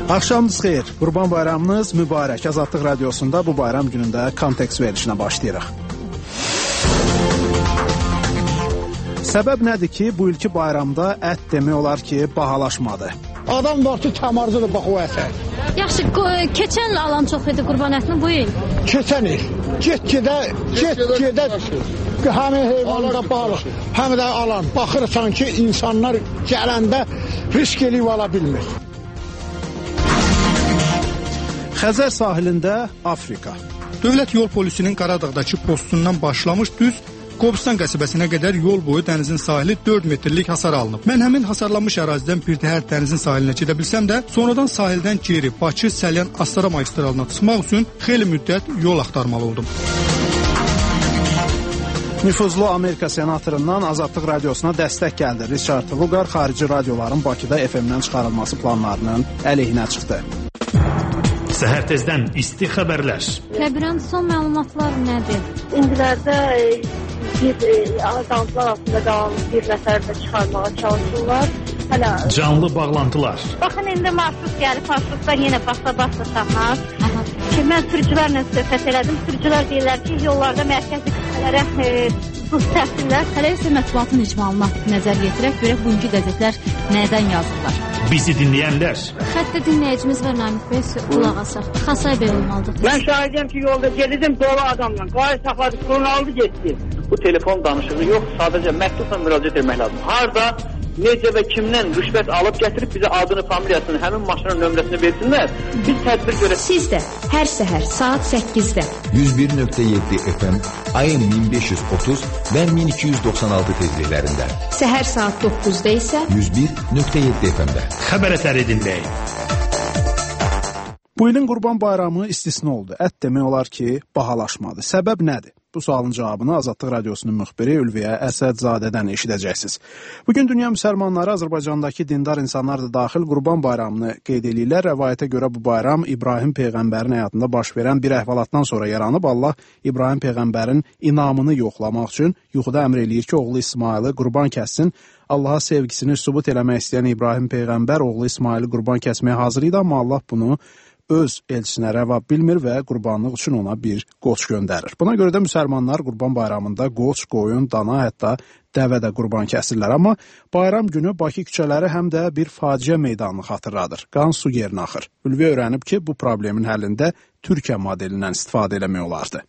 Axşamınız xeyir. Qurban bayramınız mübarək. Azadlıq Radiosunda bu bayram günündə kontekst verilişinə başlayırıq. Səbəb nədir ki, bu ilki bayramda ət demək olar ki, bahalaşmadı? Adam var ki, təmarcıdır bax o ətə. Yaxşı, keçən il alan çox idi qurban ətini bu il? Keçən il. Get-gedə həmin heyvanında balıq, həm də alan. Baxırsan ki, insanlar gələndə risk eləyib ala bilmir. Xəzər sahilində Afrika. Dövlət yol polisinin Qaradağdakı postundan başlamış düz Qobustan qəsəbəsinə qədər yol boyu dənizin sahili 4 metrlik hasar alınıb. Mən həmin hasarlanmış ərazidən bir təhər dənizin sahilinə gedə bilsəm də, sonradan sahildən geri Bakı, Səlyan, Astara magistralına çıxmaq üçün xeyli müddət yol axtarmalı oldum. Nüfuzlu Amerika senatorundan Azadlıq Radiosuna dəstək gəldi. Richard Lugar xarici radioların Bakıda FM-dən çıxarılması planlarının əleyhinə çıxdı. Səhər tezdən isti xəbərlər. Kəbirən son məlumatlar nədir? İndilərdə azaltılar altında qalan bir nəfər də çıxarmağa çalışırlar. Canlı bağlantılar. Baxın, indi marşrut gəlib, marşrutlar yenə basa tapmaz. Mən sürücülərlə söhbət elədim. Sürücülər deyirlər ki, yollarda mərkəzi qüvvələrə buz təhsillər. Hələ isə mətbuatın icmalına nəzər yetirək, görək bugünkü qəzetlər nədən yazırlar. Bizi dinləyənlər. Xəttə dinləyicimiz var Namik Bey, qulaq asaq. Xasay Bey olmalıdır. Mən şahidəm ki, yolda gedirdim dolu adamla. Qayı saxladı, qurunu aldı, getdi. Bu telefon danışığı yox, sadəcə məktubla müraciət etmək lazım. Harda, necə və kimdən rüşvət alıb gətirib bizə adını, familiyasını, həmin maşının nömrəsini versinlər, biz tədbir görək. Siz də hər səhər saat 8-də 101.7 FM, AM 1530 və 1296 tezliklərində. Səhər saat 9-da isə 101.7 FM-də. Xəbər ətəri dinləyin. Bu ilin Qurban bayramı istisna oldu. Ət demək olar ki, bahalaşmadı. Səbəb nədir? Bu sualın cavabını Azadlıq Radiosunun müxbiri Ülviyə Əsədzadədən eşidəcəksiniz. Bugün dünya müsəlmanları Azərbaycandakı dindar insanlar da daxil Qurban bayramını qeyd edirlər. Rəvayətə görə bu bayram İbrahim Peyğəmbərin həyatında baş verən bir əhvalatdan sonra yaranıb. Allah İbrahim Peyğəmbərin inamını yoxlamaq üçün yuxuda əmr eləyir ki, oğlu İsmayılı qurban kəssin. Allaha sevgisini sübut eləmək istəyən İbrahim Peyğəmbər oğlu İsmayılı qurban kəsməyə hazır idi, amma Allah bunu öz elçisinə rəva bilmir və qurbanlıq üçün ona bir qoç göndərir. Buna görə də müsəlmanlar Qurban bayramında qoç, qoyun, dana, hətta dəvə də qurban kəsirlər. Amma bayram günü Bakı küçələri həm də bir faciə meydanını xatırladır. Qan su yerinə axır. Ülvi öyrənib ki, bu problemin həllində Türkiyə modelindən istifadə eləmək olardı.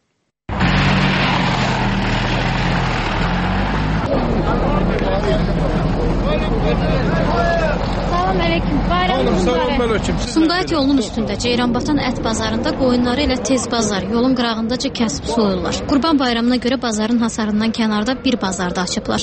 Sumqayıt yolunun üstündə Ceyranbatan ət bazarında qoyunları ilə tez bazar yolun qırağındaca kəsib soyurlar. Qurban bayramına görə bazarın hasarından kənarda bir bazarda açıblar.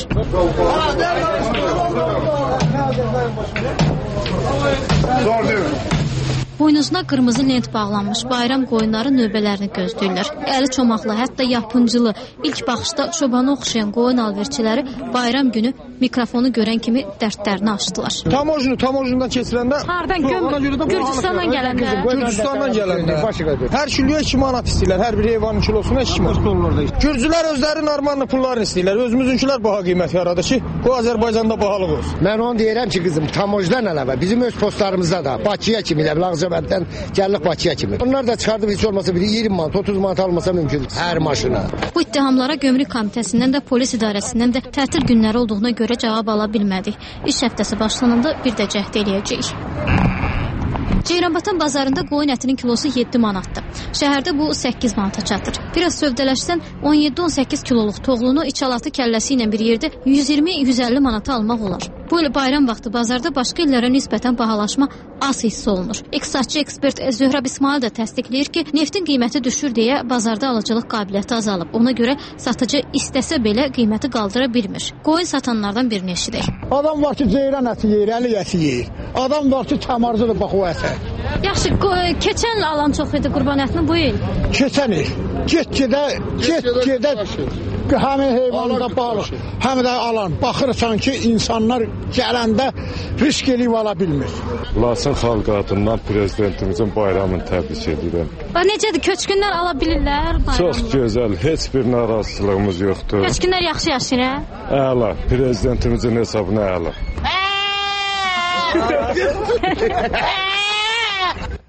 Boynuzuna qırmızı lent bağlanmış bayram qoyunları növbələrini gözləyirlər. Əli çomaqlı, hətta yapıncılı, ilk baxışda çobana oxşayan qoyun alverçiləri bayram günü mikrofonu görən kimi dərdlərini açdılar. Tamojunadan keçiləndə... Hardan? Gürcüstandan gələndə. Gürcüstandan gələndə. Hər kiloya 2 manat istəyirlər, hər bir heyvanın kilosuna 2 manat. Gürcülər özləri normalını pullarını istəyirlər, özümüzünkülər baha qiymət yaradı ki, bu Azərbaycanda bahalıq olsun. Mən onu deyirəm ki, qızım, tamojudan əlavə bizim öz postlarımızda da Bakıya kimi də, Ağcabənddən gəldik Bakıya kimi. Onlar da çıxardıb heç olmasa biri 20 manat, 30 manat almasa mümkün hər maşına. Bu ittihamlara Gömrük Komitəsindən də, polis idarəsindən də tətil günləri olduğuna görə cavab ala bilmədik. İş həftəsi başlananda bir də cəhd eləyəcəyik. Ceyranbatan bazarında qoyun ətinin kilosu 7 manatdır. Şəhərdə bu 8 manata çatır. Biraz sövdələşsən 17-18 kiloluq toğlunu içalatı kəlləsi ilə bir yerdə 120-150 manata almaq olar. Bu il bayram vaxtı bazarda başqa illərə nisbətən bahalaşma az hiss olunur. İqtisadçı ekspert Zöhrab İsmail də təsdiqləyir ki, neftin qiyməti düşür deyə bazarda alıcılıq qabiliyyəti azalıb. Ona görə satıcı istəsə belə qiyməti qaldıra bilmir. Qoyun satanlardan birini eşidək. Adam var ki, ceyran əti yeyir, əli əti yeyir. Adam var ki, təmarcıdır bax o ətə. Yaxşı, keçən il alan çox idi qurban ətini bu il? Keçən il. Get-gedə həmin heyvanında balıq, həm də alan. Baxırsan ki, insanlar gələndə risk eləyib ala bilmir. Laçın xalq adından prezidentimizin bayramını təbrik edirəm. Necədir, köçkünlər ala bilirlər bayramı? Çox gözəl, heç bir narazılığımız yoxdur. Köçkünlər yaxşı yaşayır, hə? Əla, prezidentimizin hesabına əla.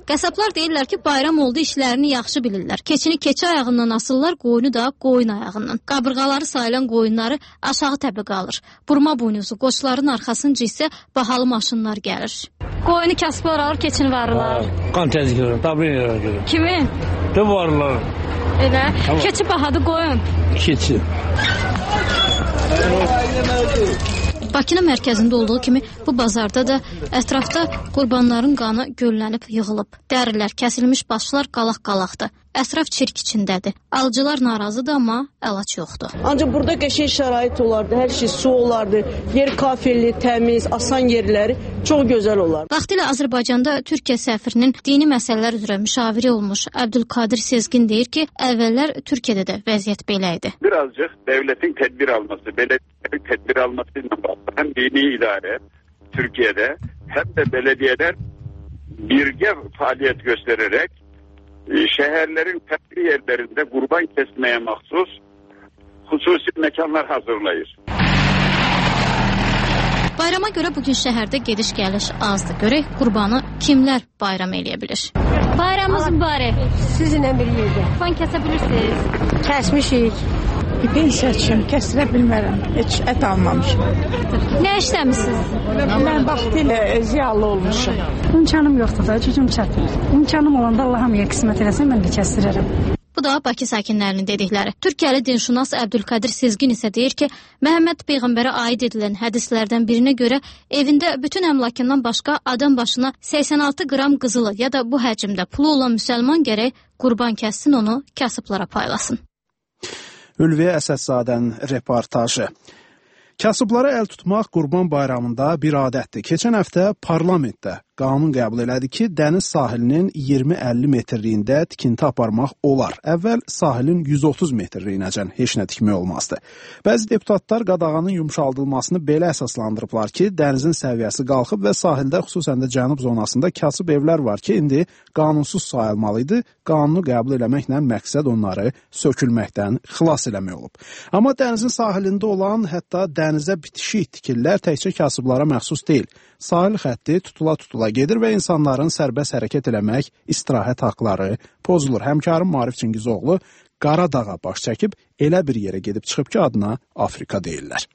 Qəssablar deyirlər ki, bayram oldu, işlərini yaxşı bilirlər. Keçini keçi ayağından asırlar, qoyunu da qoyun ayağından. Qabırğaları sayılan qoyunları aşağı təpə qalır. Burma buynuzu, qoçların arxasınca isə bahalı maşınlar gəlir. Qoyunu kəsblər alır, keçini varırlar. Qan təzgirlər, dabrin yerlər. Kimi? De varırlar. Elə, keçi bahadı qoyun. Keçi. Bakının mərkəzində olduğu kimi bu bazarda da ətrafda qurbanların qanı göllənib yığılıb. Dərilər, kəsilmiş başlar qalaq-qalaqdır. Ətraf çirk içindədir. Alıcılar narazıdır, amma əlac yoxdur. Ancaq burada qəşəng şərait olardı, hər şey su olardı, yer kafelli, təmiz, asan yerləri çox gözəl olardı. Vaxtilə Azərbaycanda Türkiyə səfirinin dini məsələlər üzrə müşaviri olmuş Əbdülkadir Sezgin deyir ki, əvvəllər Türkiyədə də vəziyyət belə idi. Birazcık devletin tedbir alması, belediyenin tedbir almasıyla bağlı hem dini idare Türkiye'de hem de belediyeler birge faaliyet göstererek şehirlerin farklı yerlerinde kurban kesmeye mahsus hususi mekanlar hazırlayır. Bayrama görə bugün şəhərdə gediş-gəliş azdır. Görək qurbanı kimlər bayram eləyə bilir? Bayramımız mübarək. Sizinlə bir yerdə. Qurban kəsə bilirsiniz? Kəsmişik. Pensiya üçün kəsirə bilmərəm. Heç ət almamışım. Nə işləmişsiniz? Mən vaxtilə ziyalı olmuşum. İmkanım yoxdur da, gücüm çatmır. İmkanım olanda Allah hamıya qismət eləsin, mən də kəsdirərəm. Bu da Bakı sakinlərinin dedikləri. Türkiyəli dinşünas Əbdülkadir Sezgin isə deyir ki, Məhəmməd Peyğəmbərə aid edilən hədislərdən birinə görə evində bütün əmlakından başqa adam başına 86 qram qızılı ya da bu həcmdə pulu olan müsəlman gərək qurban kəssin, onu kasıblara paylasın. Ülviyə Əsədzadənin reportajı. Kasıblara əl tutmaq Qurban bayramında bir adətdir. Keçən həftə parlamentdə qanun qəbul elədi ki, dəniz sahilinin 20-50 metrliyində tikinti aparmaq olar. Əvvəl sahilin 130 metrliyinəcən heç nə tikmək olmazdı. Bəzi deputatlar qadağanın yumşaldılmasını belə əsaslandırıblar ki, dənizin səviyyəsi qalxıb və sahildə, xüsusən də cənub zonasında kasıb evlər var ki, indi qanunsuz sayılmalıydı. Qanunu qəbul eləməklə məqsəd onları sökülməkdən xilas eləmək olub. Amma dənizin sahilində olan, hətta dənizə bitişik tikillər təkcə kasıblara məxsus deyil. Sahil xətti tutula-tutula gedir və insanların sərbəst hərəkət eləmək, istirahət haqları pozulur. Həmkarım Maarif Çingizoğlu Qaradağa baş çəkib elə bir yerə gedib çıxıb ki, adına Afrika deyirlər.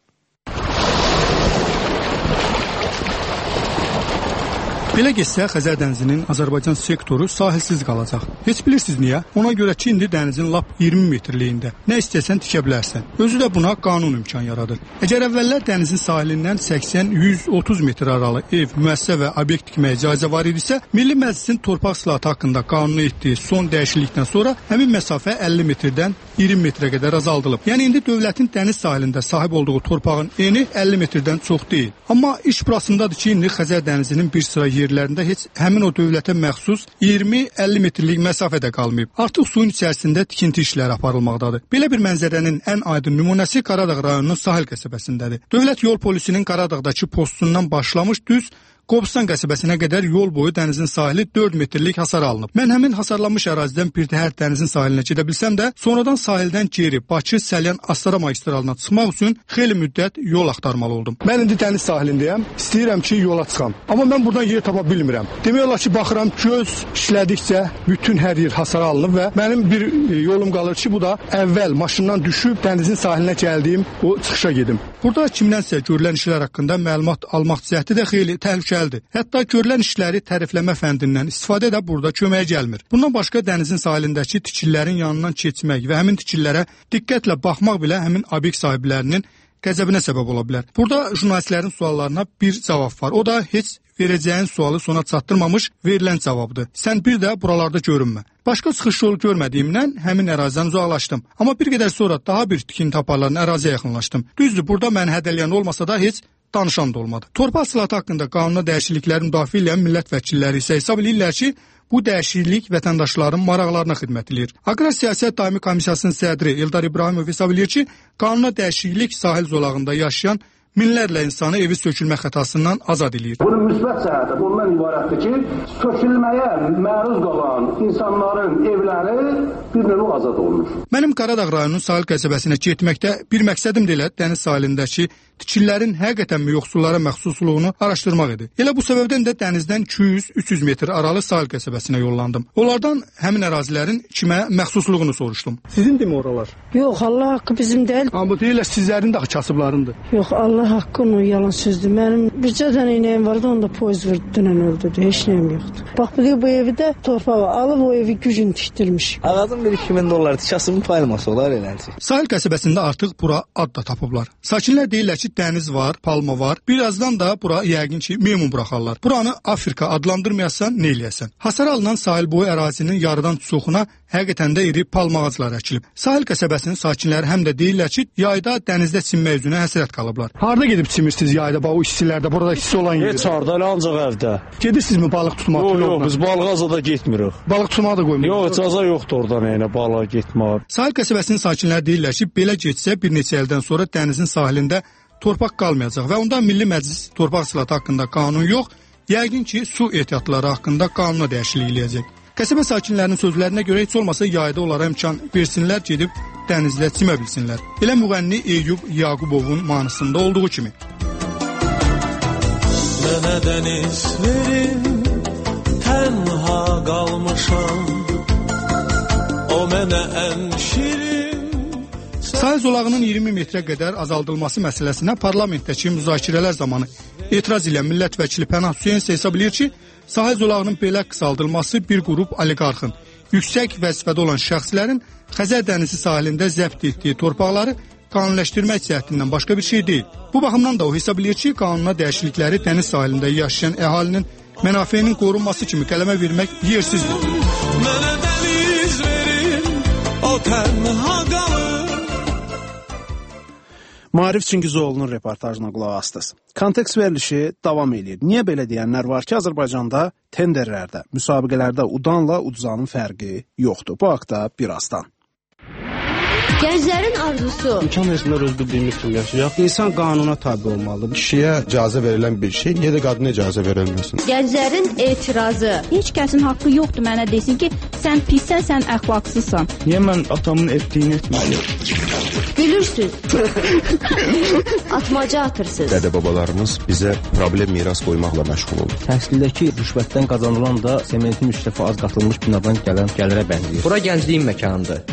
Belə getsə, Xəzər dənizinin Azərbaycan sektoru sahilsiz qalacaq. Heç bilirsiniz niyə? Ona görə ki, indi dənizin lap 20 metrliyində. Nə istəsən tikə bilərsən. Özü də buna qanun imkan yaradır. Əgər əvvəllər dənizin sahilindən 80-130 metr aralı ev, müəssisə və obyekt tikməyə icazə var idisə, Milli Məclisin torpaq islahatı haqqında qanuna etdiyi son dəyişiklikdən sonra həmin məsafə 50 metrdən 20 metrə qədər azaldılıb. Yəni indi dövlətin dəniz sahilində sahib olduğu torpağın eni 50 metrdən çox deyil. Amma iş burasındadır ki, indi Xəzər dənizinin bir sıra yerlərində heç həmin o dövlətə məxsus 20-50 metrlik məsafədə qalmayıb. Artıq suyun içərisində tikinti işləri aparılmaqdadır. Belə bir mənzərənin ən aydın nümunəsi Qaradağ rayonunun sahil qəsəbəsindədir. Dövlət yol polisinin Qaradağdakı postundan başlamış düz Qobustan qəsəbəsinə qədər yol boyu dənizin sahili 4 metrlik hasar alınıb. Mən həmin hasarlanmış ərazidən birtəhər dənizin sahilinə gedə bilsəm də, sonradan sahildən geri Bakı, Səlyan, Astara magistralına çıxmaq üçün xeyli müddət yol axtarmalı oldum. Mən indi dəniz sahilindəyəm, istəyirəm ki, yola çıxam. Amma mən buradan yer tapa bilmirəm. Demək olar ki, baxıram, göz işlədikcə bütün hər yer hasar alınıb və mənim bir yolum qalır ki, bu da əvvəl maşından düşüb dənizin sahilinə gəldiyim o çıxışa gedim. Burada kimdənsə görülən işlər haqqında məlumat almaq cəhdi də xeyli təhlükəlidir. Hətta görülən işləri tərifləmə fəndindən istifadə də burada köməyə gəlmir. Bundan başqa dənizin sahilindəki tikililərin yanından keçmək və həmin tikililərə diqqətlə baxmaq belə həmin obyekt sahiblərinin qəzəbinə səbəb ola bilər. Burada jurnalistlərin suallarına bir cavab var. O da heç verəcəyin sualı sona çatdırmamış verilən cavabdır. Sən bir də buralarda görünmə. Başqa çıxış yolu görmədiyimdən həmin ərazidən uzaqlaşdım. Amma bir qədər sonra daha bir tikinti aparılan əraziyə yaxınlaşdım. Düzdür, burada məni hədələyən olmasa da heç danışan da olmadı. Torpaq islahatı haqqında qanuna dəyişikliklərin müdafiə edən millət vəkilləri isə hesab edirlər ki, bu dəyişiklik vətəndaşların maraqlarına xidmət edir. Aqrar Siyasət Daimi Komissiyasının sədri Eldar İbrahimov hesab edir ki, qanuna dəyişiklik sahil zolağında yaşayan minlərlə insanı evi sökülmə xətasından azad edir. Bunun müsbət cəhəti bundan ibarətdir ki, sökülməyə məruz qalan insanların evləri bir növ azad olunur. Mənim Qaradağ rayonunun Sahil qəsəbəsinə getməkdə bir məqsədim də elə dəniz sahilindəki tikililərin həqiqətənmi yoxsullara məxsusluğunu araşdırmaq idi. Elə bu səbəbdən də dənizdən 200-300 metr aralı Sahil qəsəbəsinə yollandım. Onlardan həmin ərazilərin kimə məxsusluğunu soruşdum. Sizindirmi oralar? Yox, Allah haqqı bizim deyil. Amma bu deyirlər sizlərin də kasıblarındır. Yox, Allah haqqı onun yalan sözdür. Mənim bircə dənə inəyim vardı, onda poyuz vurdu, dünən öldürdü. Heç nəyim yoxdur. Bax, bu evi də torpağı alıb o evi gücün tikdirmiş. Ağacın bir 2000 dollar tikasının paylaması olar eləncə. Sahil qəsəbəsində artıq bura ad da tapıblar. Sakinlər deyirlər ki, dəniz var, palma var. Birazdan da bura yəqin ki, meymun buraxarlar. Buranı Afrika adlandırmayasan, nə eləyəsən? Hasar alınan sahil boyu ərazinin yarıdan çoxuna həqiqətən də iri palma ağacları əkilib. Sahil qəsəbəsinin sakinləri həm də deyirlər ki, yayda dənizdə çimmək üzünə həsrət qalıblar. Harda gedib çimirsiniz yayda, bax o istilərdə, burada hissi olan yerdə? Heç harda, ancaq evdə. Gedirsinizmi balıq tutmağa? Yox, biz balığa zada getmirik. Balıq tutmağa da qoymuruq. Yox, icazə yoxdur oradan yəni balığa getməyə. Sahil qəsəbəsinin sakinləri deyirlər ki, belə getsə bir neçə ildən sonra dənizin sahilində torpaq qalmayacaq və ondan Milli Məclis torpaq islahatı haqqında qanun yox, yəqin ki, su ehtiyatları haqqında qanuna dəyişiklik eləyəcək. Qəsəbə sakinlərinin sözlərinə görə heç olmasa yayda onlara imkan versinlər, gedib dənizdə çimə bilsinlər. Elə müğənni Eyüp Yaqubovun mahnısında olduğu kimi. Mənə dəniz verin, tənha qalmışam, o mənə ən şirin. Sahil zolağının 20 metrə qədər azaldılması məsələsinə parlamentdəki müzakirələr zamanı etiraz ilə millət vəkili Pənah Hüseyn hesab edir ki, sahil zolağının belə qısaldılması bir qrup oliqarxın, yüksək vəzifədə olan şəxslərin Xəzər dənizi sahilində zəbt etdiyi torpaqları qanunləşdirmək cəhdindən başqa bir şey deyil. Bu baxımdan da o hesab edir ki, qanuna dəyişiklikləri dəniz sahilində yaşayan əhalinin mənafeyinin qorunması kimi qələmə vermək yersizdir. Mənə dəniz verin, o tənha qalır. Maarif Çingizoğlu'nun reportajına qulaq astınız. Kontekst verilişi davam edir. Niyə belə deyənlər var ki, Azərbaycanda tenderlərdə, müsabiqələrdə udanla uduzanın fərqi yoxdur. Bu haqda birazdan. Gənclərin arzusu. İmkan versinlər öz bildiyimiz kimi yaşayaq. İnsan qanuna tabi olmalıdır. Kişiyə icazə verilən bir şey, niyə də qadına icazə verilməsin? Gənclərin etirazı. Heç kəsin haqqı yoxdur mənə desin ki, sən pissən, sən əxlaqsızsan. Niyə mən atamın etdiyini etməliyim? Gülürsüz. Atmaca atırsınız. Dədə-babalarımız bizə problem miras qoymaqla məşğul olur. Təhsildəki rüşvətdən qazanılan da sementin 3 dəfə az qatılmış binadan gələn gəlirə bənzəyir. Bura gəncliyin məkanıdır.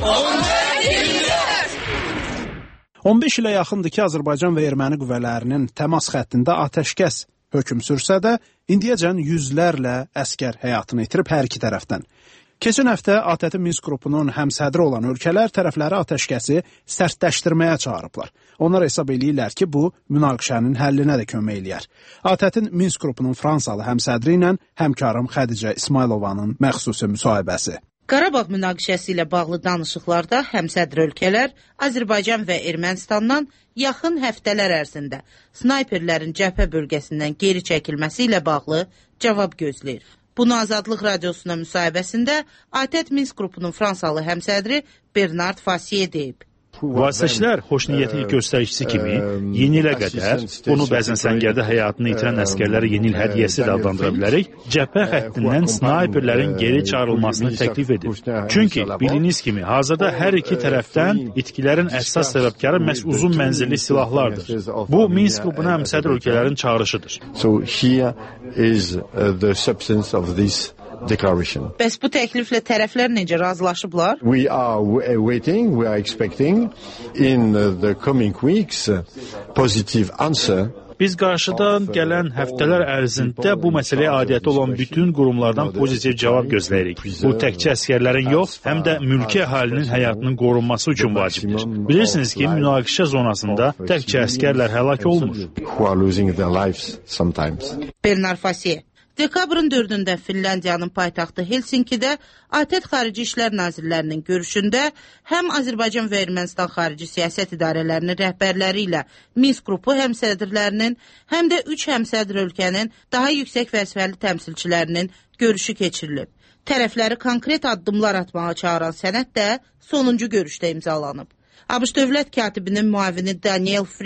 15 ilə yaxındır ki, Azərbaycan və erməni qüvvələrinin təmas xəttində atəşkəs hökm sürsə də, indiyəcən yüzlərlə əskər həyatını itirib hər iki tərəfdən. Keçən həftə ATƏT Minsk qrupunun həmsədri olan ölkələr tərəfləri atəşkəsi sərtləşdirməyə çağırıblar. Onlar hesab eləyirlər ki, bu münaqişənin həllinə də kömək eləyər. ATƏT-in Minsk qrupunun Fransalı həmsədri ilə həmkarım Xədicə İsmailovanın məxsusi müsahibəsi. Qarabağ münaqişəsi ilə bağlı danışıqlarda həmsədr ölkələr Azərbaycan və Ermənistandan yaxın həftələr ərzində snayperlərin cəbhə bölgəsindən geri çəkilməsi ilə bağlı cavab gözləyir. Bunu Azadlıq Radiosuna müsahibəsində ATƏT Minsk qrupunun Fransalı həmsədri Bernard Fassier deyib. Vasitəçilər xoşniyyətli göstəricisi kimi yeni ilə qədər, bunu bəzən səngərdə həyatını itirən əskərlərə yeni il hədiyyəsi də adlandıra bilərək, cəbhə xəttindən snayperlərin geri çağırılmasını təklif edir. Çünki bildiğiniz kimi, hazırda hər iki tərəfdən itkilərin əsas səbəbkarı məhz uzun mənzilli silahlardır. Bu, Minsk qrupuna həmsədr ölkələrin çağrışıdır. So here is the substance of this declaration. Bəs bu təkliflə tərəflər necə razılaşıblar? We are waiting, we are expecting in the coming weeks positive answer. Biz qarşıdan gələn həftələr ərzində bu məsələyə adiyyəti olan bütün qurumlardan pozitiv cavab gözləyirik. Bu təkcə əskərlərin yox, həm də mülki əhalinin həyatının qorunması üçün vacibdir. Bilirsiniz ki, münaqişə zonasında təkcə əskərlər həlak olmur. Who are losing their lives sometimes. Bernard Fassier. Dekabrın 4-də Finlandiyanın paytaxtı Helsinkidə ATƏT Xarici İşlər Nazirlərinin görüşündə həm Azərbaycan və Ermənistan xarici siyasət idarələrinin rəhbərləri ilə Minsk qrupu həmsədrlərinin, həm də 3 həmsədr ölkənin daha yüksək vəzifəli təmsilçilərinin görüşü keçirilib. Tərəfləri konkret addımlar atmağa çağıran sənəd də sonuncu görüşdə imzalanıb. ABŞ Dövlət Katibinin müavini Daniel Fried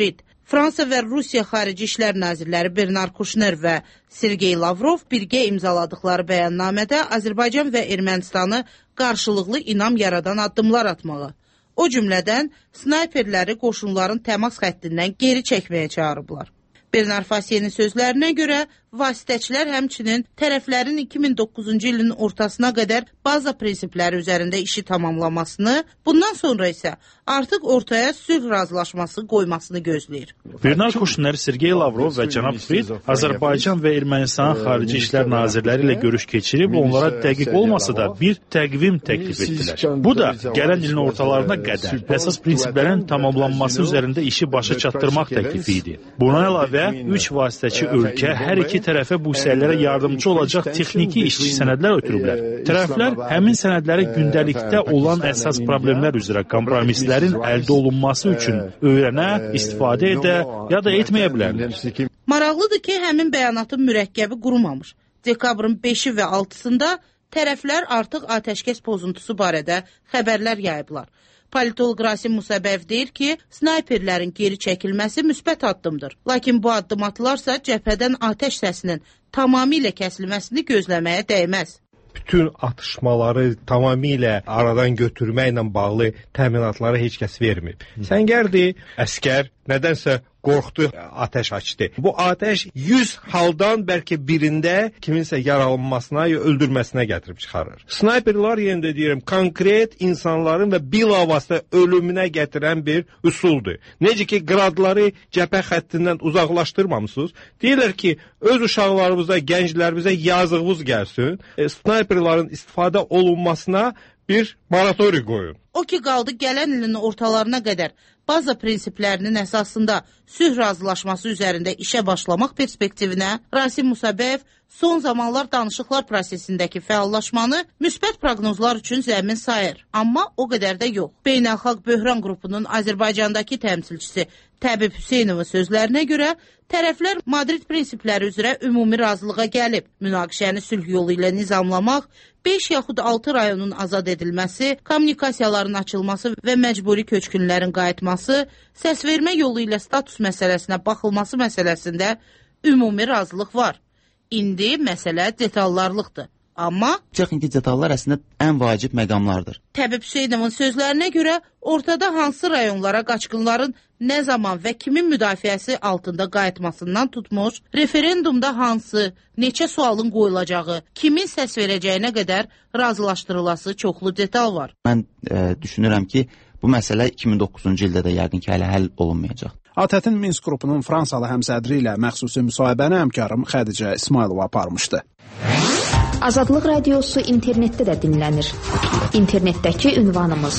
Fransa və Rusiya Xarici İşlər Nazirləri Bernard Kuşner və Sergey Lavrov birgə imzaladıkları bəyannamədə Azərbaycan və Ermənistanı qarşılıqlı inam yaradan addımlar atmağı, o cümlədən snayperləri qoşunların təmas xəttindən geri çəkməyə çağırıblar. Bernard Fasier'in sözlərinə görə vasitəçilər həmçinin tərəflərin 2009-cu ilin ortasına qədər baza prinsipləri üzərində işi tamamlamasını, bundan sonra isə artıq ortaya sülh razılaşması qoymasını gözləyir. Bernard Kuşner, Sergey Lavrov və cənab Frid Azərbaycan və Ermənistan Xarici İşlər Nazirləri ilə görüş keçirib, onlara dəqiq olmasa da bir təqvim təklif etdilər. Bu da gələn ilin ortalarına qədər əsas prinsiplərin tamamlanması üzərində işi başa çatdırmaq təklifi idi. Buna əlavə 3 vasitəçi ölkə hər iki tərəfə bu səylərə yardımcı olacaq texniki işçi sənədlər ötürüblər. Tərəflər həmin sənədləri gündəlikdə olan əsas problemlər üzrə kompromislərin əldə olunması üçün öyrənə, istifadə edə ya da etməyə bilərlər. Maraqlıdır ki, həmin bəyanatın mürəkkəbi qurumamış. Dekabrın 5-i və 6-sında tərəflər artıq atəşkəs pozuntusu barədə xəbərlər yayıblar. Politolog Rasim Musabov deyir ki, snayperlərin geri çəkilməsi müsbət addımdır. Lakin bu addım atılarsa cəbhədən atəş səsinin tamamilə kəsilməsini gözləməyə dəyməz. Bütün atışmaları tamamilə aradan götürməklə bağlı təminatları heç kəs vermir. Səngərdir, əskər nədənsə qorxdu, atəş açdı. Bu atəş 100 haldan bəlkə birində kiminsə yaralanmasına ya öldürməsinə gətirib çıxarır. Snayperlər, yenə də deyirəm, konkret insanların və bilavasitə ölümünə gətirən bir üsuldur. Necə ki, qradları cəbhə xəttindən uzaqlaşdırmamısınız. Deyirlər ki, öz uşaqlarımıza, gənclərimizə yazığınız gəlsin. Snayperlərin istifadə olunmasına bir moratoriya qoyun. O ki, qaldı gələn ilin ortalarına qədər baza prinsiplərinin əsasında sülh razılaşması üzərində işə başlamaq perspektivinə Rasim Musabov son zamanlar danışıqlar prosesindəki fəallaşmanı müsbət proqnozlar üçün zəmin sayır. Amma o qədər də yox. Beynəlxalq Böhran qrupunun Azərbaycandakı təmsilçisi Təbib Hüseynovun sözlərinə görə tərəflər Madrid prinsipləri üzrə ümumi razılığa gəlib. Münaqişəni sülh yolu ilə nizamlamaq, 5 yaxud 6 rayonun azad edilməsi, kommunikasiyaların açılması və məcburi köçkünlərin qayıtması, səsvermə yolu ilə status məsələsinə baxılması məsələsində ümumi razılıq var. İndi məsələ detallarlıqdır. Amma texniki detallar əslində ən vacib məqamlardır. Təbib Hüseynovun sözlərinə görə ortada hansı rayonlara qaçqınların nə zaman və kimin müdafiəsi altında qayıtmasından tutmuş, referendumda hansı, neçə sualın qoyulacağı, kimin səs verəcəyinə qədər razılaşdırılası çoxlu detal var. Mən düşünürəm ki, bu məsələ 2009-cu ildə də yəqin ki, hələ həll olunmayacaq. ATƏT-in Minsk qrupunun Fransalı həmsədri ilə məxsusi müsahibəni həmkarım Xədicə İsmailova aparmışdı. Azadlıq Radiosu internetdə də dinlənir. İnternetdəki ünvanımız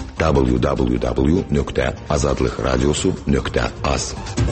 www.azadlıqradiosu.az.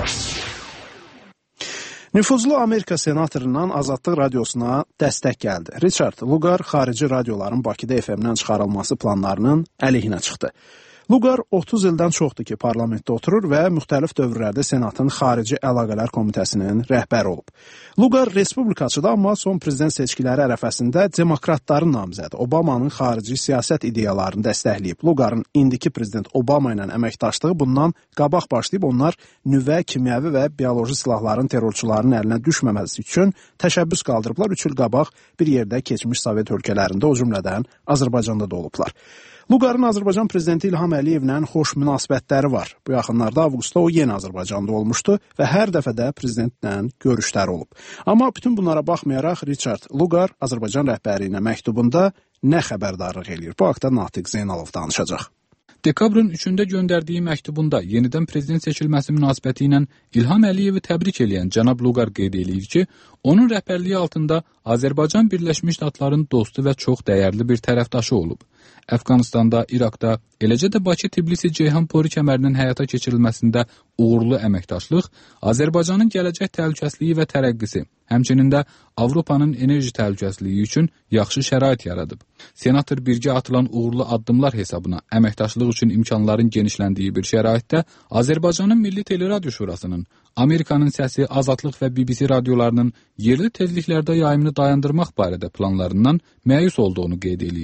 Nüfuzlu Amerika senatorundan Azadlıq Radiosuna dəstək gəldi. Richard Lugar xarici radioların Bakıda FM-dən çıxarılması planlarının əleyhinə çıxdı. Lugar 30 ildən çoxdur ki, parlamentdə oturur və müxtəlif dövrlərdə Senatın Xarici Əlaqələr Komitəsinin rəhbəri olub. Lugar respublikaçıdır, amma son prezident seçkiləri ərəfəsində demokratların namizədi Obamanın xarici siyasət ideyalarını dəstəkləyib. Lugarın indiki prezident Obama ilə əməkdaşlığı bundan qabaq başlayıb, onlar nüvə, kimyəvi və bioloji silahların terrorçuların əlinə düşməməsi üçün təşəbbüs qaldırıblar. 3 il qabaq bir yerdə keçmiş Sovet ölkələrində, o cümlədən Azərbaycanda da olublar. Lugarın Azərbaycan prezidenti İlham Əliyevlə xoş münasibətləri var. Bu yaxınlarda avqustda o yenə Azərbaycanda olmuşdu və hər dəfə də prezidentlə görüşləri olub. Amma bütün bunlara baxmayaraq Richard Lugar Azərbaycan rəhbəri ilə məktubunda nə xəbərdarlıq eləyir? Bu haqda Natiq Zeynalov danışacaq. Dekabrın 3-də göndərdiyi məktubunda yenidən prezident seçilməsi münasibəti ilə İlham Əliyevi təbrik edən cənab Lugar qeyd eləyir ki, onun rəhbərliyi altında Azərbaycan Birləşmiş Ştatların dostu və çox dəyərli bir tərəfdaşı olub. Əfqanistanda, İraqda, eləcə də Bakı-Tbilisi-Ceyhan-Pori kəmərinin həyata keçirilməsində uğurlu əməkdaşlıq Azərbaycanın gələcək təhlükəsizliyi və tərəqqisi, həmçinin də Avropanın enerji təhlükəsizliyi üçün yaxşı şərait yaradıb. Senator birgə atılan uğurlu addımlar hesabına əməkdaşlıq üçün imkanların genişləndiyi bir şəraitdə Azərbaycanın Milli Teleradio Şurasının, Amerikanın Səsi, Azadlıq və BBC radiolarının yerli tezliklərdə yayımını dayandırmaq barədə planlarından məyus olduğunu qeyd eləyir.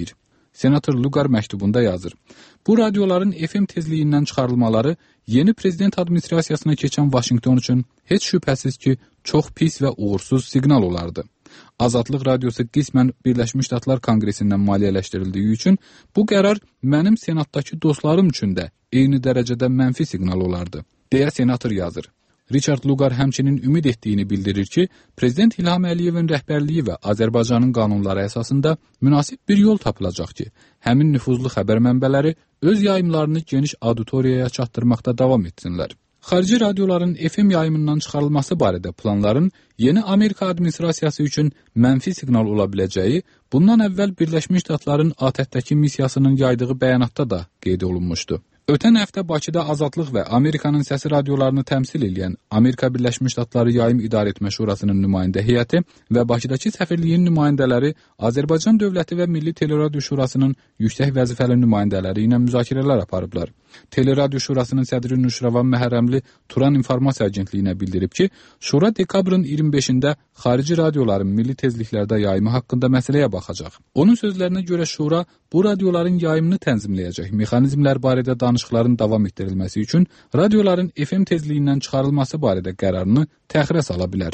senator Lugar məktubunda yazır. Bu radioların FM tezliyindən çıxarılmaları yeni prezident administrasiyasına keçən Vaşinqton üçün heç şübhəsiz ki, çox pis və uğursuz siqnal olardı. Azadlıq radiosu qismən Birləşmiş Ştatlar Konqresindən maliyyələşdirildiyi üçün bu qərar mənim senatdakı dostlarım üçün də eyni dərəcədə mənfi siqnal olardı, deyə senator yazır. Richard Lugar həmçinin ümid etdiyini bildirir ki, Prezident İlham Əliyevin rəhbərliyi və Azərbaycanın qanunları əsasında münasib bir yol tapılacaq ki, həmin nüfuzlu xəbər mənbələri öz yayımlarını geniş auditoriyaya çatdırmaqda davam etsinlər. Xarici radioların FM yayımından çıxarılması barədə planların yeni Amerika administrasiyası üçün mənfi siqnal ola biləcəyi, bundan əvvəl Birləşmiş Ştatların ATƏT-dəki missiyasının yaydığı bəyanatda da qeyd olunmuşdu. Ötən həftə Bakıda Azadlıq və Amerikanın səsi radiolarını təmsil edən Amerika Birləşmiş Ştatları Yayım İdarə Etmə Şurasının nümayəndə heyəti və Bakıdakı səfirliyin nümayəndələri Azərbaycan Dövləti və Milli Teleradio Şurasının yüksək vəzifəli nümayəndələri ilə müzakirələr aparıblar. Teleradio Şurasının sədri Nüşrəvan Məhərrəmli Turan İnformasiya Agentliyinə bildirib ki, Şura dekabrın 25-də xarici radioların milli tezliklərdə yayımı haqqında məsələyə baxacaq. Onun sözlərinə görə Şura bu radioların yayımını tənzimləyəcək mexanizmlər barədə danışıqların davam etdirilməsi üçün radioların FM tezliyindən çıxarılması barədə qərarını təxirə sala bilər.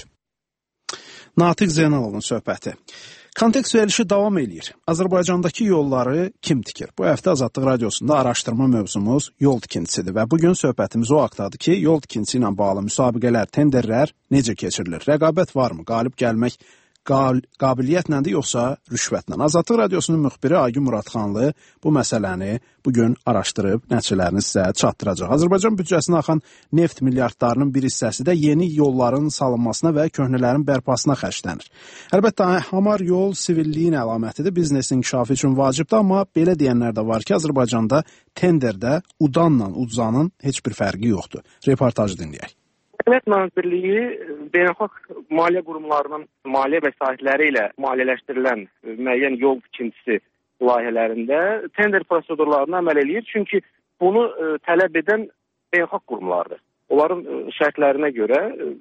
Natiq Zeynalovun söhbəti. Kontekst verilişi davam edir. Azərbaycandakı yolları kim tikir? Bu həftə Azadlıq Radiosunda araşdırma mövzumuz yol tikintisidir və bugün söhbətimiz o haqdadır ki, yol tikintisi ilə bağlı müsabiqələr, tenderlər necə keçirilir? Rəqabət varmı? Qalib gəlmək qabiliyyətlədir yoxsa rüşvətlə? Azadlıq Radiosunun müxbiri Aygün Muradxanlı bu məsələni bugün araşdırıb nəticələrini sizə çatdıracaq. Azərbaycan büdcəsinə axan neft milyardlarının bir hissəsi də yeni yolların salınmasına və köhnələrin bərpasına xərclənir. Əlbəttə, hamar yol sivilliyin əlamətidir, biznesin inkişafı üçün vacibdir, amma belə deyənlər də var ki, Azərbaycanda tenderdə udanla udzanın heç bir fərqi yoxdur. Reportajı dinləyək. Dövlət Nazirliyi beynəlxalq maliyyə qurumlarının maliyyə vəsaitləri ilə maliyyələşdirilən müəyyən yol tikintisi layihələrində tender prosedurlarına əməl eləyir. Çünki bunu tələb edən beynəlxalq qurumlardır. Onların şərtlərinə görə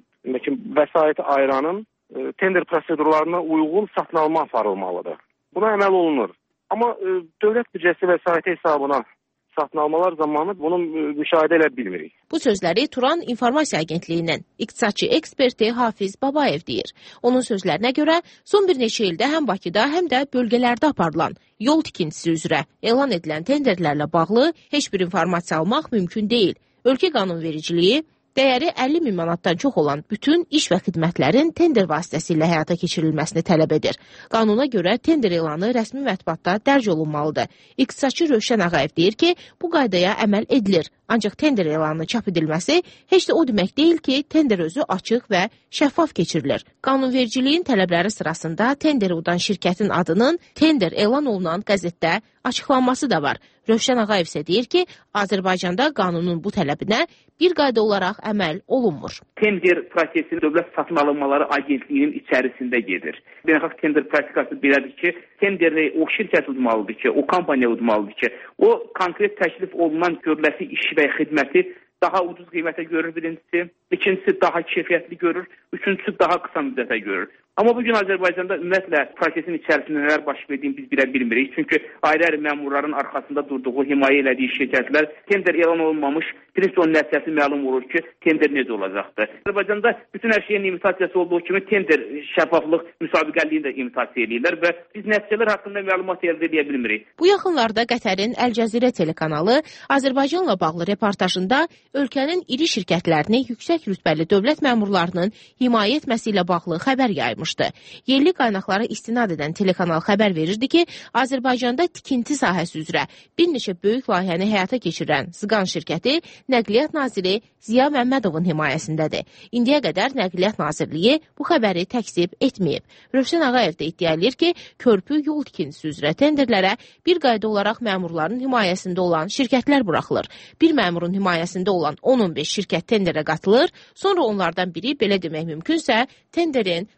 vəsaiti ayıranın tender prosedurlarına uyğun satın alma aparılmalıdır. Buna əməl olunur. Amma dövlət büdcəsi vəsaiti hesabına satın almalar zamanı bunu müşahidə edə bilmirik. Bu sözləri Turan İnformasiya Agentliyindən iqtisadçı eksperti Hafiz Babayev deyir. Onun sözlərinə görə son bir neçə ildə həm Bakıda, həm də bölgələrdə aparılan yol tikintisi üzrə elan edilən tenderlərlə bağlı heç bir informasiya almaq mümkün deyil. Ölkə qanunvericiliyi dəyəri 50 min manatdan çox olan bütün iş və xidmətlərin tender vasitəsilə həyata keçirilməsini tələb edir. Qanuna görə tender elanı rəsmi mətbuatda dərc olunmalıdır. İqtisadçı Rövşən Ağayev deyir ki, bu qaydaya əməl edilir. Ancaq tender elanı çap edilməsi heç də o demək deyil ki, tender özü açıq və şəffaf keçirilir. Qanunvericiliyin tələbləri sırasında tenderi udan şirkətin adının tender elan olunan qəzetdə açıqlanması da var. Rövşən Ağayev isə deyir ki, Azərbaycanda qanunun bu tələbinə bir qayda olaraq əməl olunmur. Tender prosesi Dövlət Satın Alınmaları Agentliyinin içərisində gedir. Beynəlxalq tender praktikası belədir ki, tenderi o şirkət udmalıdır ki, o kompaniya udmalıdır ki, o konkret təklif olunan görüləsi iş və xidməti daha ucuz qiymətə görür birincisi, ikincisi daha keyfiyyətli görür, üçüncüsü daha qısa müddətə görür. Amma bugün Azərbaycanda ümumiyyətlə prosesin içərisində nələr baş verdiyini biz bilə bilmirik. Çünki ayrı-ayrı məmurların arxasında durduğu, himayə elədiyi şirkətlər tender elan olunmamış, birinci onun nəticəsi məlum olur ki, tender necə olacaqdır. Azərbaycanda bütün hər şeyin imitasiyası olduğu kimi tender şəffaflıq müsabiqəliyini də imitasiya edirlər və biz nəticələr haqqında məlumat əldə edə bilmirik. Bu yaxınlarda Qətərin Əl-Cəzirə telekanalı Azərbaycanla bağlı reportajında ölkənin iri şirkətlərini yüksək rütbəli dövlət məmurlarının himayə etməsi ilə bağlı xəbər yaymış. Yerli qaynaqlara istinad edən telekanal xəbər verirdi ki, Azərbaycanda tikinti sahəsi üzrə bir neçə böyük layihəni həyata keçirən Zıqan şirkəti Nəqliyyat Naziri Ziya Məmmədovun himayəsindədir. İndiyə qədər Nəqliyyat Nazirliyi bu xəbəri təkzib etməyib. Rövşən Ağayev də iddia edir ki, körpü yol tikintisi üzrə tenderlərə bir qayda olaraq məmurların himayəsində olan şirkətlər buraxılır. Bir məmurun himayəsində olan 10-15 şirkət tenderə qatılır, sonra onlardan biri, belə demək mümkünsə, tenderin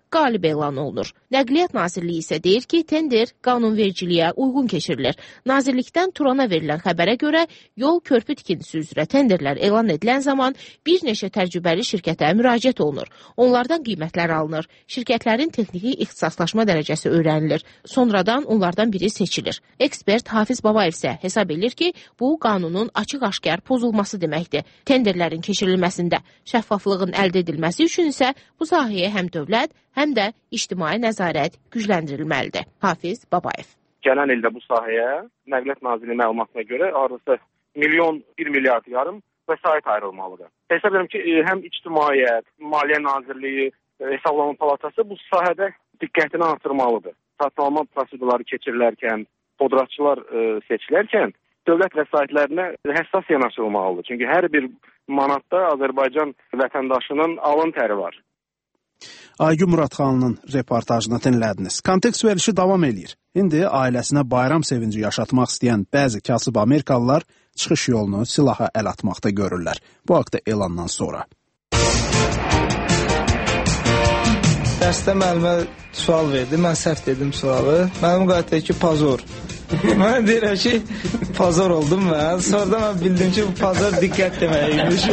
qalib elan olunur. Nəqliyyat Nazirliyi isə deyir ki, tender qanunvericiliyə uyğun keçirilir. Nazirlikdən Turana verilən xəbərə görə yol körpü tikintisi üzrə tenderlər elan edilən zaman bir neçə təcrübəli şirkətə müraciət olunur. Onlardan qiymətlər alınır. Şirkətlərin texniki ixtisaslaşma dərəcəsi öyrənilir. Sonradan onlardan biri seçilir. Ekspert Hafiz Babayev isə hesab edir ki, bu qanunun açıq-aşkar pozulması deməkdir. Tenderlərin keçirilməsində şəffaflığın əldə edilməsi üçün isə bu sahəyə həm dövlət, həm də ictimai nəzarət gücləndirilməlidir. Hafiz Babayev. Gələn ildə bu sahəyə Nəqliyyat Nazirliyinin məlumatına görə hardasa 1 milyard yarım vəsait ayrılmalıdır. Hesab edirəm ki, həm ictimaiyyət, Maliyyə Nazirliyi, Hesablama Palatası bu sahədə diqqətini artırmalıdır. Satın alma prosedurları keçirilərkən, podratçılar seçilərkən dövlət vəsaitlərinə həssas yanaşılmalıdır. Çünki hər bir manatda Azərbaycan vətəndaşının alın təri var. Aygün Muradxanının reportajını dinlədiniz. Kontekst verilişi davam edir. İndi ailəsinə bayram sevinci yaşatmaq istəyən bəzi kasıb Amerikalılar çıxış yolunu silaha əl atmaqda görürlər. Bu haqda elandan sonra. Dərsdə müəllimə sual verdi. Mən səhv dedim sualı. Müəllim qayıtdı ki, pazor. Mən deyirəm ki, pazor oldum mən. Sonra mən bildim ki, bu pazor diqqət deməkmiş.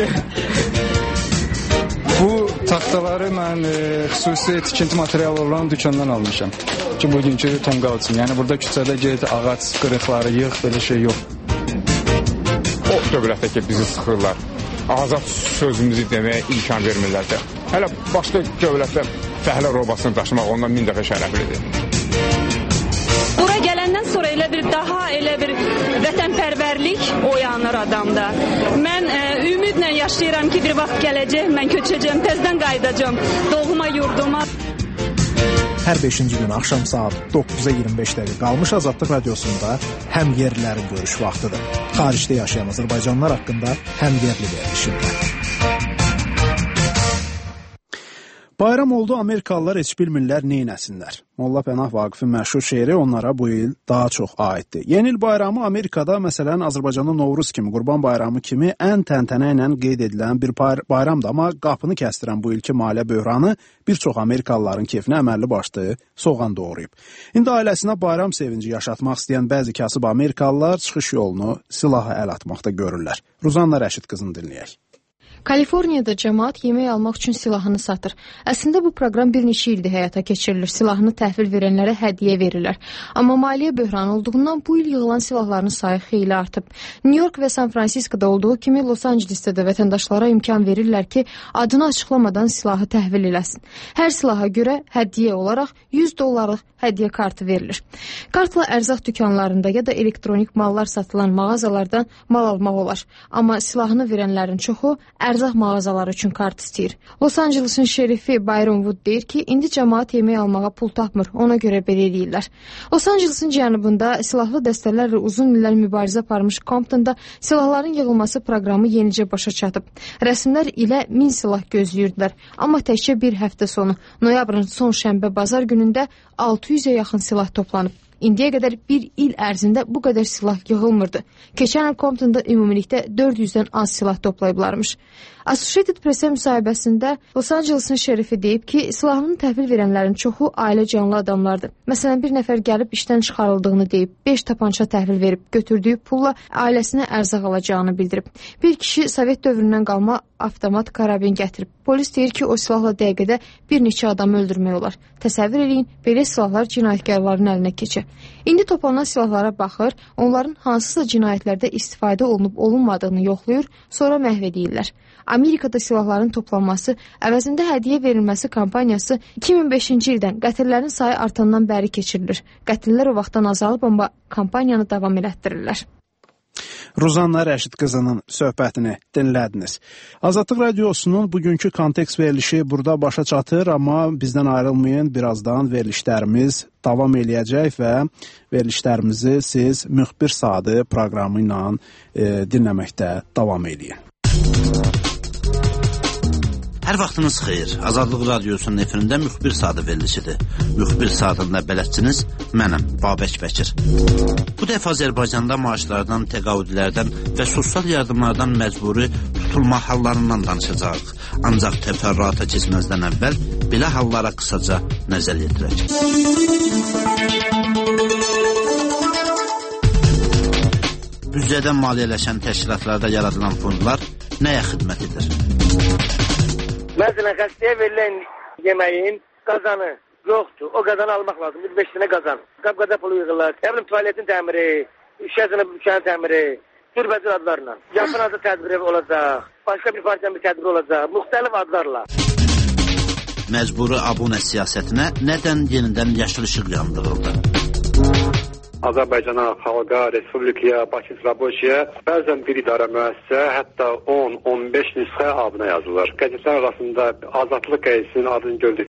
Bu taxtaları mən xüsusi tikinti materialı olan dükandan almışam ki, bugünkü tonqal üçün. Yəni burada küçədə get, ağac qırıqları yığ, belə şey yox. O dövlətdə ki, bizi sıxırlar. Azad sözümüzü deməyə imkan vermirlər də. Hələ başqa dövlətdə fəhlə robasını daşımaq ondan 1000 dəfə şərəflidir. Bura gələndən sonra elə bir vətənpərvərlik oyanır adamda. Mən ümidlə yaşayıram ki, bir vaxt gələcək, mən köçəcəm, təzdən qayıdacam doğma yurduma. Hər 5-ci gün axşam saat 9-a 25 dəqiqə qalmış Azadlıq Radiosunda həm yerlilərin görüş vaxtıdır. Xaricdə yaşayan Azərbaycanlılar haqqında həm yerli verilişində. Bayram oldu, Amerikalılar heç bilmirlər neynəsinlər. Molla Pənah Vaqifin məşhur şeiri onlara bu il daha çox aiddir. Yeni il bayramı Amerikada, məsələn, Azərbaycanda Novruz kimi, Qurban bayramı kimi ən təntənə ilə qeyd edilən bir bayramdır. Amma qapını kəstirən bu ilki maliyyə böhranı bir çox Amerikalıların keyfinə əməlli başlı soğan doğrayıb. İndi ailəsinə bayram sevinci yaşatmaq istəyən bəzi kasıb Amerikalılar çıxış yolunu silaha əl atmaqda görürlər. Ruzanna Rəşid qızını dinləyək. Kaliforniyada cəmaət yemək almaq üçün silahını satır. Əslində bu proqram bir neçə ildir həyata keçirilir. Silahını təhvil verənlərə hədiyyə verirlər. Amma maliyyə böhranı olduğundan bu il yığılan silahların sayı xeyli artıb. New York və San Franciscoda olduğu kimi Los Angelesdə də vətəndaşlara imkan verirlər ki, adını açıqlamadan silahı təhvil eləsin. Hər silaha görə hədiyyə olaraq $100 hədiyyə kartı verilir. Kartla ərzaq dükanlarında ya da elektronik mallar satılan mağazalardan mal almaq olar. Amma silahını verənlərin çoxu ərzaq mağazaları üçün kart istəyir. Los Angeles'ın şerifi Byron Wood deyir ki, indi cəmaət yemək almağa pul tapmır, ona görə belə eləyirlər. Los Angeles'ın cənubunda silahlı dəstələrlə uzun illər mübarizə aparmış Compton'da silahların yığılması proqramı yenicə başa çatıb. Rəsmlər ilə 1000 silah gözləyirdilər. Amma təkcə bir həftə sonu, noyabrın son şənbə bazar günündə 600-ə yaxın silah toplanıb. İndiyə qədər bir il ərzində bu qədər silah yığılmırdı. Keçən il Compton'da ümumilikdə 400-dən az silah toplayıblarmış. Associated Press-ə müsahibəsində Los Angeles'ın şerifi deyib ki, silahını təhvil verənlərin çoxu ailə canlı adamlardır. Məsələn, bir nəfər gəlib işdən çıxarıldığını deyib, 5 tapança təhvil verib, götürdüyü pulla ailəsinə ərzaq alacağını bildirib. Bir kişi Sovet dövründən qalma avtomat karabin gətirib. Polis deyir ki, o silahla dəqiqədə bir neçə adamı öldürmək olar. Təsəvvür edin, belə silahlar cinayətkarların əlinə keçir. İndi toplanan silahlara baxır, onların hansısa cinayətlərdə istifadə olunub-olunmadığını yoxlayır, sonra məhv edirlər. Amerikada silahların toplanması, əvəzində hədiyyə verilməsi kampaniyası 2005-ci ildən qətillərin sayı artandan bəri keçirilir. Qətillər o vaxtdan azalıb, amma kampaniyanı davam elətdirirlər. Ruzanna Rəşid qızının söhbətini dinlədiniz. Azadlıq Radiosunun bugünkü kontekst verilişi burada başa çatır, amma bizdən ayrılmayın, birazdan verilişlərimiz davam eləyəcək və verilişlərimizi siz Müxbir Saatı proqramı ilə dinləməkdə davam eləyin. Hər vaxtınız xeyir. Azadlıq Radiosunun efirində müxbir saatı verilişidir. Müxbir saatında bələdçiniz mənəm, Babək Bəkir. Bu dəfə Azərbaycanda maaşlardan, təqaüdlərdən və sosial yardımlardan məcburi tutulma hallarından danışacağıq. Ancaq təfərrüata keçməzdən əvvəl belə hallara qısaca nəzər yetirək. Büdcədən maliyyələşən təşkilatlarda yaradılan fondlar nəyə xidmət edir? Məsələn, xəstəyə verilən yeməyin qazanı yoxdur. O qazanı almaq lazım. 5 dənə qazan. Qab-qada pulu yığırlar. Tualetin təmiri, şəhərin təmiri, türbəcür adlarla. Yapın adı tədbiri olacaq. Başqa bir partiyanın bir tədbiri olacaq. Müxtəlif adlarla. Məcburi abunə siyasətinə nədən yenidən yaşıl işıq yandırıldı? Azərbaycana, xalqa, respublikaya, Bakı Raboşiyə bəzən bir idarə müəssisə hətta 10-15 nüsxə abunə yazılır. Qəzetlər arasında Azadlıq qəzetinin adını gördük.